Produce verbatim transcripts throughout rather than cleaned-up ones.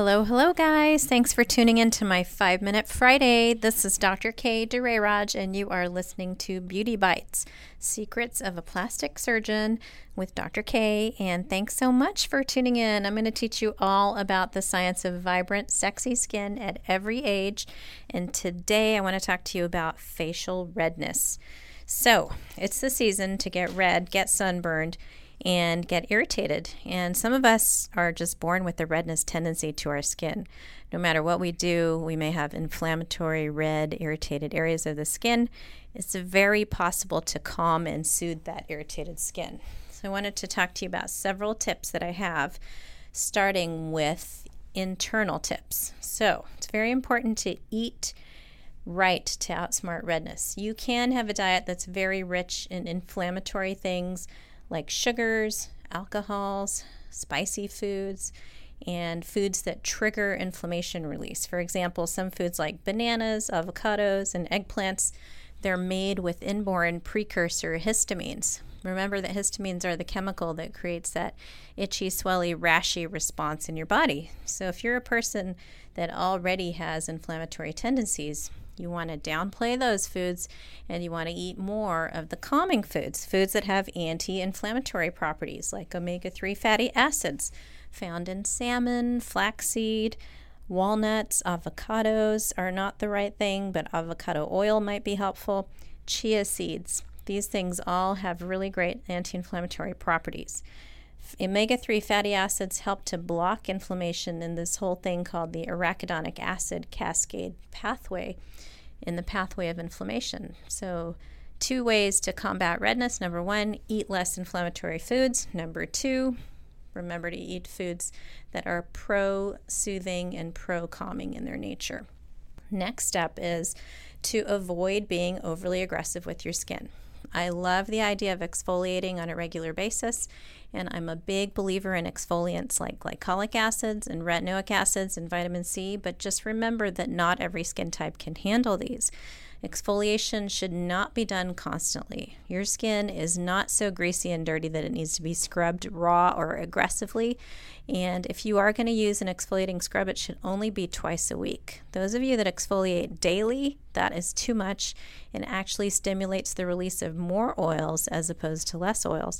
Hello, hello, guys. Thanks for tuning in to my Five Minute Friday. This is Doctor Kay DeRayraj, and you are listening to Beauty Bites, Secrets of a Plastic Surgeon with Doctor Kay. And thanks so much for tuning in. I'm going to teach you all about the science of vibrant, sexy skin at every age. And today I want to talk to you about facial redness. So it's the season to get red, get sunburned, and get irritated. And some of us are just born with the redness tendency to our skin. No matter what we do, we may have inflammatory, red, irritated areas of the skin. It's very possible to calm and soothe that irritated skin. So I wanted to talk to you about several tips that I have, starting with internal tips. So it's very important to eat right to outsmart redness. You can have a diet that's very rich in inflammatory things, like sugars, alcohols, spicy foods, and foods that trigger inflammation release. For example, some foods like bananas, avocados, and eggplants, they're made with inborn precursor histamines. Remember that histamines are the chemical that creates that itchy, swelly, rashy response in your body. So if you're a person that already has inflammatory tendencies, you want to downplay those foods, and you want to eat more of the calming foods, foods that have anti-inflammatory properties like omega three fatty acids found in salmon, flaxseed, walnuts. Avocados are not the right thing, but avocado oil might be helpful. Chia seeds. These things all have really great anti-inflammatory properties. omega three fatty acids help to block inflammation in this whole thing called the arachidonic acid cascade pathway, in the pathway of inflammation. So two ways to combat redness. Number one, eat less inflammatory foods. Number two, remember to eat foods that are pro-soothing and pro-calming in their nature. Next step is to avoid being overly aggressive with your skin. I love the idea of exfoliating on a regular basis, and I'm a big believer in exfoliants like glycolic acids and retinoic acids and vitamin C, but just remember that not every skin type can handle these. Exfoliation should not be done constantly. Your skin is not so greasy and dirty that it needs to be scrubbed raw or aggressively. And if you are going to use an exfoliating scrub, it should only be twice a week. Those of you that exfoliate daily, that is too much and actually stimulates the release of more oils as opposed to less oils.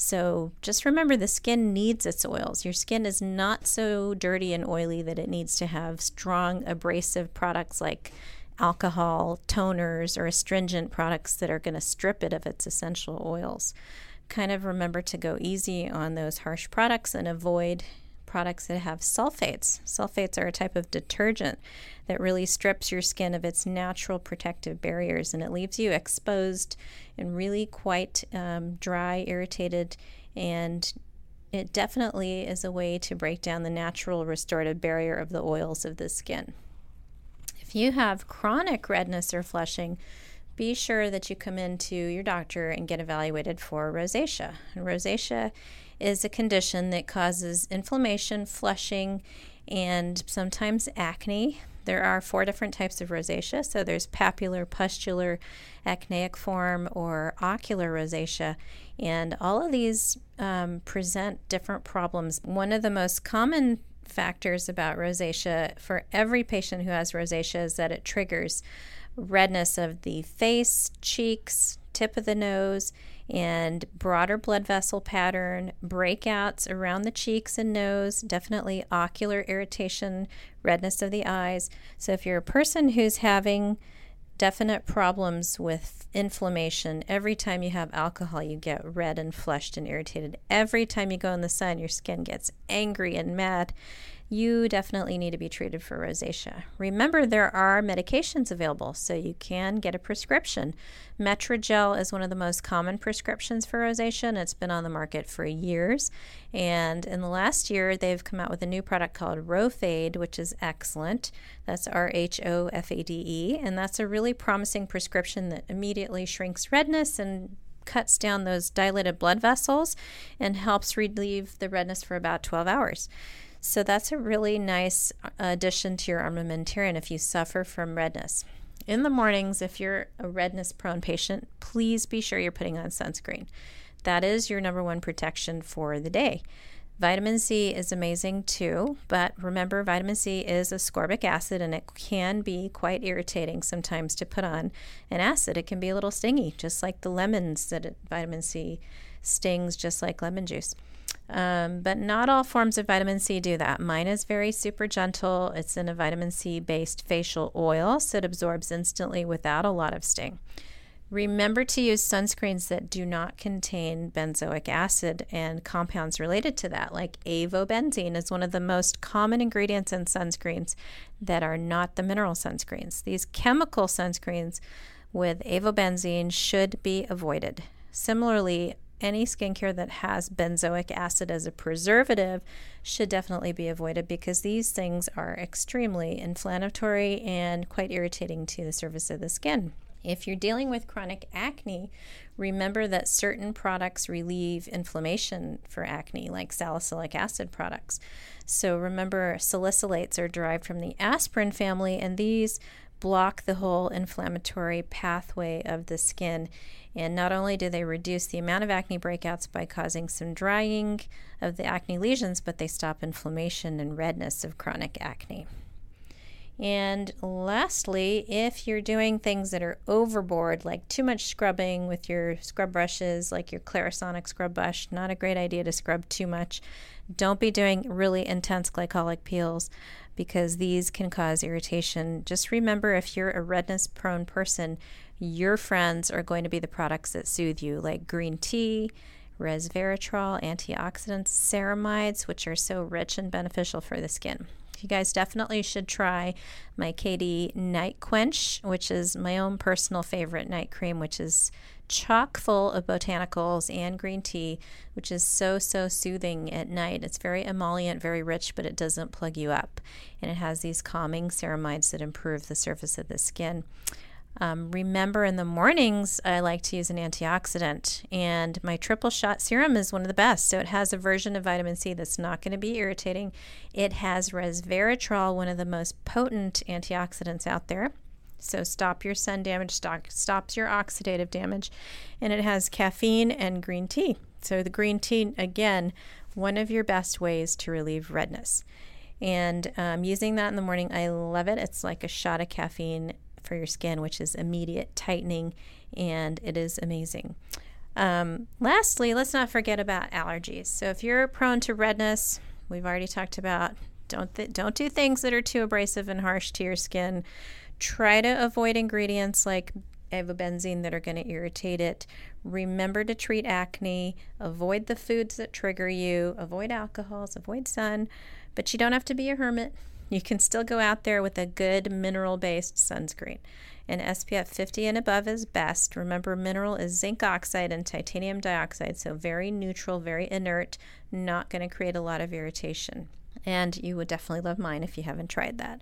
So just remember, the skin needs its oils. Your skin is not so dirty and oily that it needs to have strong abrasive products like alcohol, toners, or astringent products that are going to strip it of its essential oils. Kind of remember to go easy on those harsh products and avoid products that have sulfates. Sulfates are a type of detergent that really strips your skin of its natural protective barriers, and it leaves you exposed and really quite um, dry, irritated, and it definitely is a way to break down the natural restorative barrier of the oils of the skin. If you have chronic redness or flushing, be sure that you come into your doctor and get evaluated for rosacea. And rosacea is a condition that causes inflammation, flushing, and sometimes acne. There are four different types of rosacea. So there's papular, pustular, acneic form, or ocular rosacea. And all of these um, present different problems. One of the most common factors about rosacea for every patient who has rosacea is that it triggers redness of the face, cheeks, tip of the nose, and broader blood vessel pattern, breakouts around the cheeks and nose, definitely ocular irritation, redness of the eyes. So if you're a person who's having definite problems with inflammation, every time you have alcohol, you get red and flushed and irritated. Every time you go in the sun, your skin gets angry and mad. You definitely need to be treated for rosacea. Remember, there are medications available, so you can get a prescription. Metrogel is one of the most common prescriptions for rosacea, and it's been on the market for years. And in the last year, they've come out with a new product called Rhofade, which is excellent. That's R H O F A D E, and that's a really promising prescription that immediately shrinks redness and cuts down those dilated blood vessels and helps relieve the redness for about twelve hours. So that's a really nice addition to your armamentarium if you suffer from redness. In the mornings, if you're a redness-prone patient, please be sure you're putting on sunscreen. That is your number one protection for the day. Vitamin C is amazing too, but remember, vitamin C is ascorbic acid, and it can be quite irritating sometimes to put on an acid. It can be a little stingy, just like the lemons that it, vitamin C stings just like lemon juice. Um, but not all forms of vitamin C do that. Mine is very super gentle. It's in a vitamin C based facial oil, so it absorbs instantly without a lot of sting. Remember to use sunscreens that do not contain benzoic acid and compounds related to that, like avobenzene is one of the most common ingredients in sunscreens that are not the mineral sunscreens. These chemical sunscreens with avobenzene should be avoided. Similarly, any skincare that has benzoic acid as a preservative should definitely be avoided because these things are extremely inflammatory and quite irritating to the surface of the skin. If you're dealing with chronic acne, remember that certain products relieve inflammation for acne, like salicylic acid products. So remember, salicylates are derived from the aspirin family, and these block the whole inflammatory pathway of the skin. And not only do they reduce the amount of acne breakouts by causing some drying of the acne lesions, but they stop inflammation and redness of chronic acne. And lastly, if you're doing things that are overboard, like too much scrubbing with your scrub brushes, like your Clarisonic scrub brush, not a great idea to scrub too much. Don't be doing really intense glycolic peels because these can cause irritation. Just remember, if you're a redness-prone person, your friends are going to be the products that soothe you, like green tea, resveratrol, antioxidants, ceramides, which are so rich and beneficial for the skin. You guys definitely should try my K D Night Quench, which is my own personal favorite night cream, which is chock full of botanicals and green tea, which is so, so soothing at night. It's very emollient, very rich, but it doesn't plug you up. And it has these calming ceramides that improve the surface of the skin. Um, remember, in the mornings, I like to use an antioxidant, and my triple shot serum is one of the best. So it has a version of vitamin C that's not going to be irritating. It has resveratrol, one of the most potent antioxidants out there. So stop your sun damage, stop, stops your oxidative damage, and it has caffeine and green tea. So the green tea, again, one of your best ways to relieve redness. And um, using that in the morning, I love it. It's like a shot of caffeine for your skin, which is immediate tightening, and it is amazing. Um, lastly, let's not forget about allergies. So if you're prone to redness, we've already talked about don't th- don't do things that are too abrasive and harsh to your skin. Try to avoid ingredients like avobenzene that are going to irritate it. Remember to treat acne. Avoid the foods that trigger you. Avoid alcohols. Avoid sun. But you don't have to be a hermit. You can still go out there with a good mineral-based sunscreen. And S P F fifty and above is best. Remember, mineral is zinc oxide and titanium dioxide, so very neutral, very inert, not going to create a lot of irritation. And you would definitely love mine if you haven't tried that.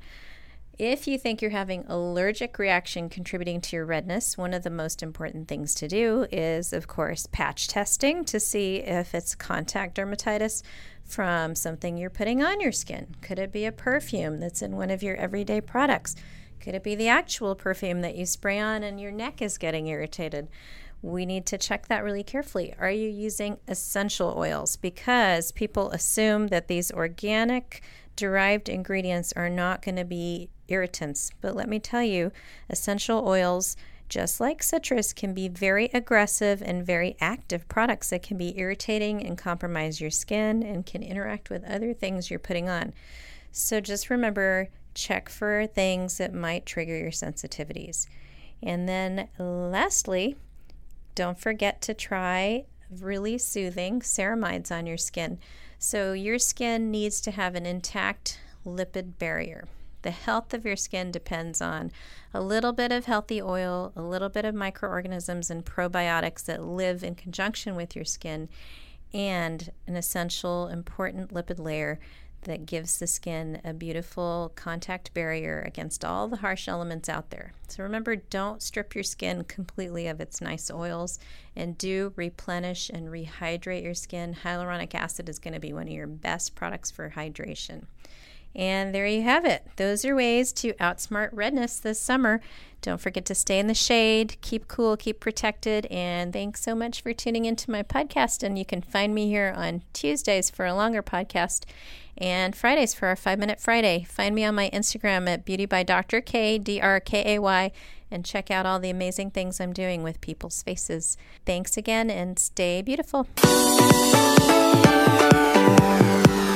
If you think you're having allergic reaction contributing to your redness, one of the most important things to do is, of course, patch testing to see if it's contact dermatitis from something you're putting on your skin. Could it be a perfume that's in one of your everyday products? Could it be the actual perfume that you spray on and your neck is getting irritated? We need to check that really carefully. Are you using essential oils? Because people assume that these organic derived ingredients are not going to be irritants. But let me tell you, essential oils, just like citrus, can be very aggressive and very active products that can be irritating and compromise your skin and can interact with other things you're putting on. So just remember, check for things that might trigger your sensitivities. And then lastly, don't forget to try really soothing ceramides on your skin. So your skin needs to have an intact lipid barrier. The health of your skin depends on a little bit of healthy oil, a little bit of microorganisms and probiotics that live in conjunction with your skin, and an essential, important lipid layer that gives the skin a beautiful contact barrier against all the harsh elements out there. So remember, don't strip your skin completely of its nice oils, and do replenish and rehydrate your skin. Hyaluronic acid is going to be one of your best products for hydration. And there you have it. Those are ways to outsmart redness this summer. Don't forget to stay in the shade, keep cool, keep protected, and thanks so much for tuning into my podcast. And you can find me here on Tuesdays for a longer podcast and Fridays for our Five Minute Friday. Find me on my Instagram at Beauty by Doctor K, D R K A Y, and check out all the amazing things I'm doing with people's faces. Thanks again, and stay beautiful.